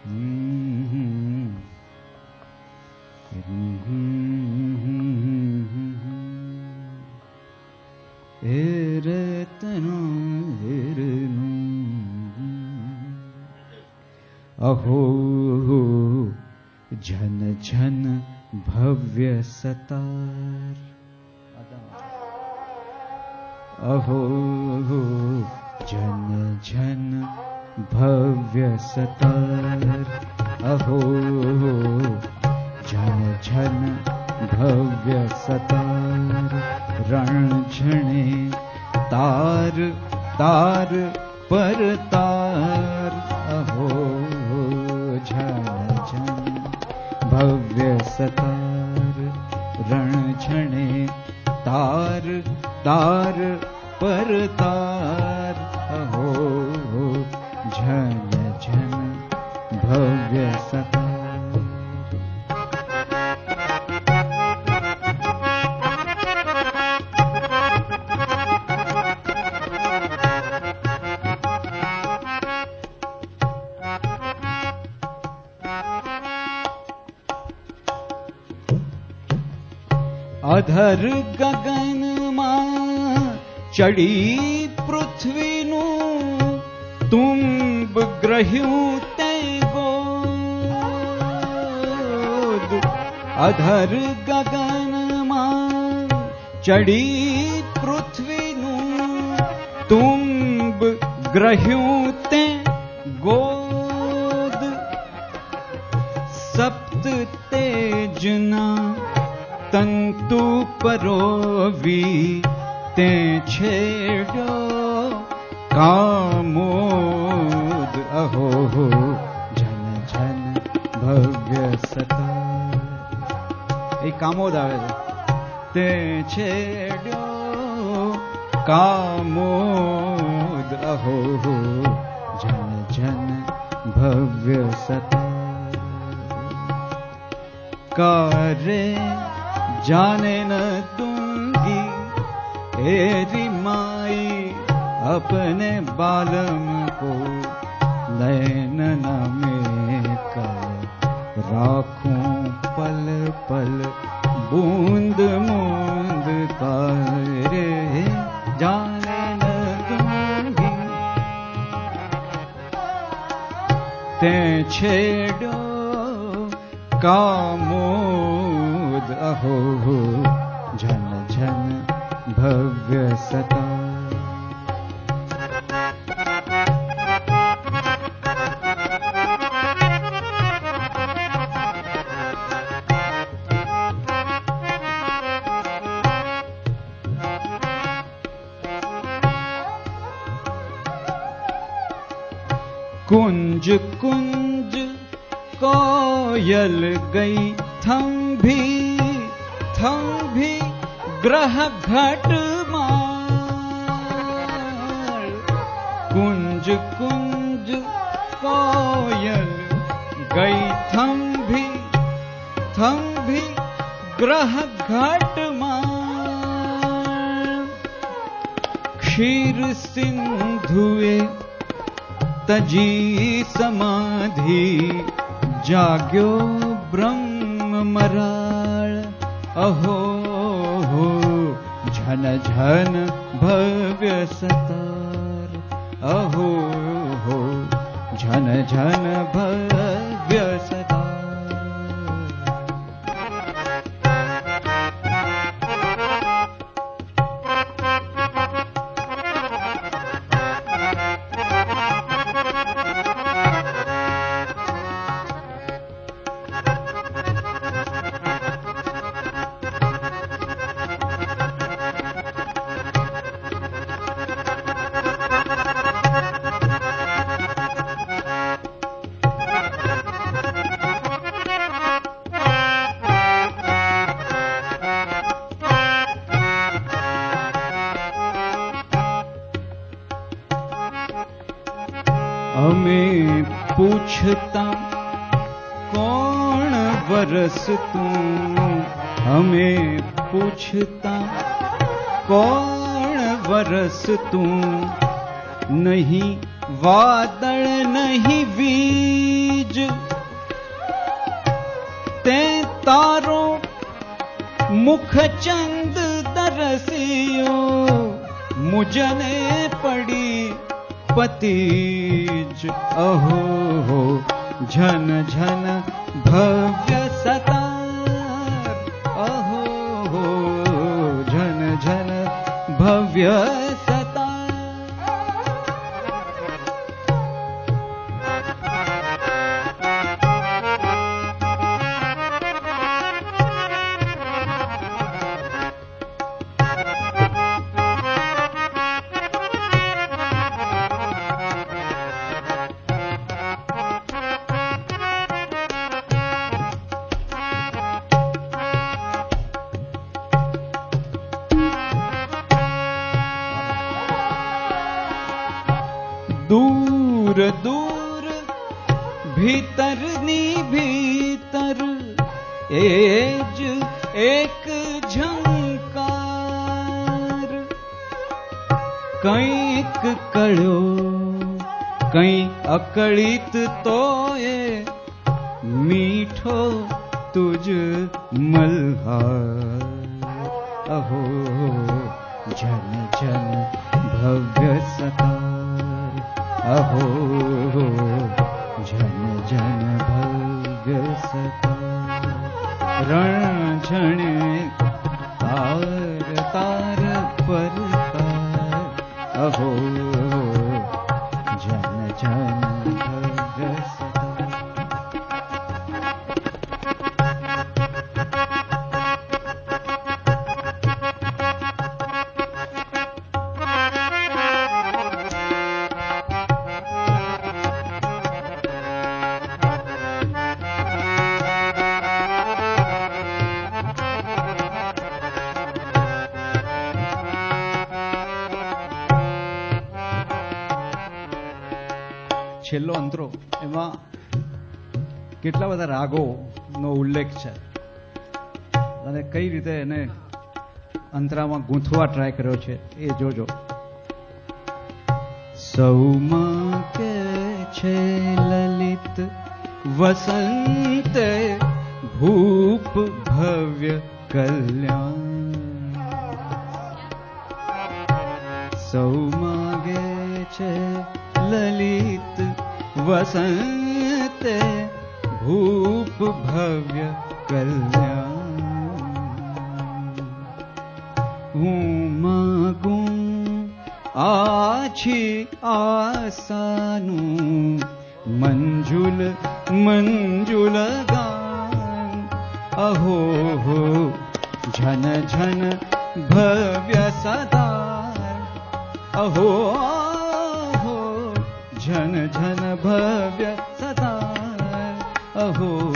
अहो झन झन भव्य सतार, अहो झन झन भव्य सतार, अहो झन झन भव्य सतार, रण झणे तार तार पर तार, अहो झन झन भव्य सतार, रण झणे तार तार पर तार, अहो झन झन भव्य सतार। अधर गगन मां चढ़ी पृथ्वी नु, तुम्ब ग्रह्यूं ते गोद। अधर गगन मां चढ़ी पृथ्वी नु, तुम्ब ग्रह्यूं ते गोद। सप्त तेजना तंतु परोवी ते छेड़ो कामोद, अहो झन झन भव्य सतार। एक कामोद आवे ते छेड़ो कामोद, अहो झन झन भव्य सतार। कारे जाने न दूंगी एरी माई अपने बालम को, नैन में कर राखूं पल पल बूंद मूंद तारे। जाने न दूंगी ते छेड़ो कामोद, अहो झन झन भव्य सतार। कुंज कुंज कोयल गई थंभी थंभी ग्रह घट मार। कुंज कुंज कोयल गई थंभी थंभी ग्रह घट मार। क्षीर सिंधुए तजी समाधि जाग्यो ब्रह्म मराळ। अहो झन झन भव्य सतार। अहो झन झन भव्य सतार। हमें पूछता कौन बरस तू। हमें पूछता कौन बरस तू। नहीं वादळ नहीं बीज मुख चंद दरसियो मुझने पड़ी पतीज अहो झन झन भव्य सतार अहो झन झन भव्य सतार। दूर दूर भीतरनी भीतर एज एक झंकार કંઈક કળ્યો કંઈ અકળિત તો એ મીઠો તુજ મલ્હાર અહો જન જન ભવ્ય સતાર અહો જન જન ભવ્ય સતાર રણ ઝણે તાર તાર પર अहो जन जन भव्य सतार। છેલ્લો અંતરો એમાં કેટલા બધા રાગોનો ઉલ્લેખ છે અને કઈ રીતે એને અંતરામાં ગૂંથવા ટ્રાય કર્યો છે એ જોજો. સૌમાં કે છે લલિત વસંતે ભૂપ ભવ્ય કલ્યાણ સૌમાં ગે છે ललित वसंते भूप भव्य कल्याण हूँ मागूं आछी आसानू मंजुल मंजुल गान अहो हो झन झन भव्य सदार अहो झन झन भव्य सतार अहो